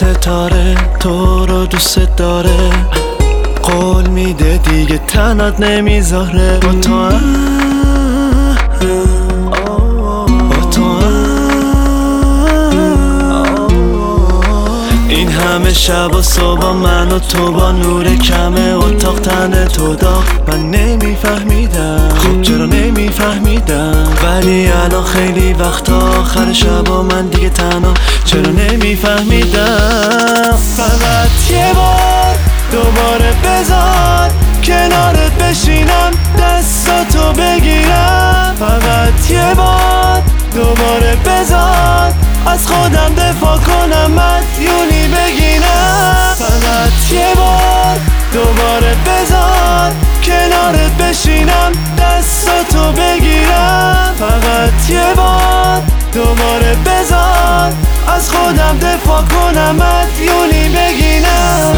ستاره تو رو دوست داره، قول میده دیگه تنات نمیذاره. با تو این همه شب و صبح من و تو با نور کمه اتاق تنه تو داغ. من نمیفهمیدم، خب چرا نمیفهمیدم، ولی الان خیلی وقتا آخر شب و من دیگه تنها، چرا نمیفهمیدم. فقط یه بار دوباره بذار کنارت بشینم، دستاتو بگیرم. فقط یه بار دوباره بذار از خودم دفاع کنم، مدیونی بگیرم. فقط یه بار دوباره بذار کنارت بشینم، دستاتو بگیرم. فقط یه بار دوباره بذار از خودم دفاع کنم، مدیونی بگیرم.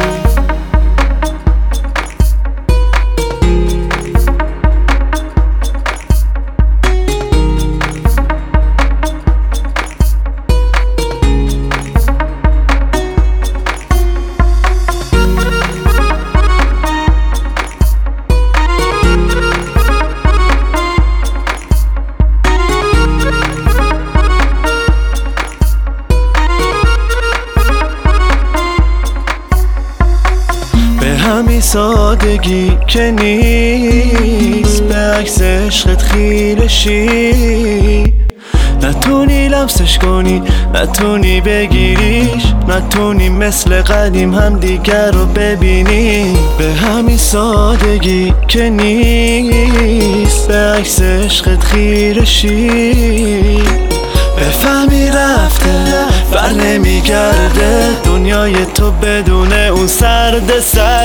همین سادگی که نیست به عکس عشقت خیره شی، نتونی لمسش کنی، نتونی بگیریش، نتونی مثل قدیم هم دیگر رو ببینی. به همین سادگی که نیست به عکس عشقت خیره شی، بفهمی رفته بر نمیگرده دنیای تو بدون اون سرده.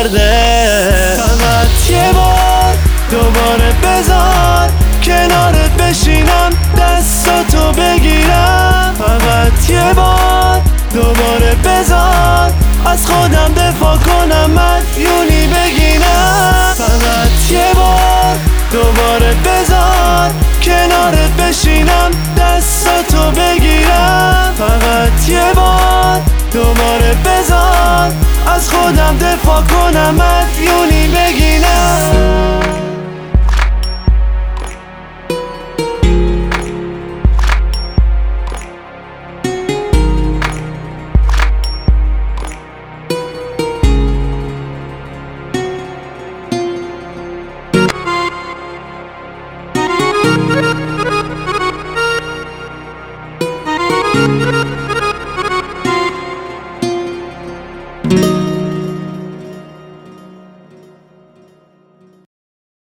فقط یه بار دوباره بذار کنارت بشینم، دستاتو بگیرم. فقط یه بار دوباره بذار از خودم دفاع کنم، مدیونی بگیرم. فقط یه بار دوباره بذار کنارت بشینم، دستاتو بگیرم. فقط یه بار دوباره بذار از خودم دفاع کنم، مدیونی بگیرم.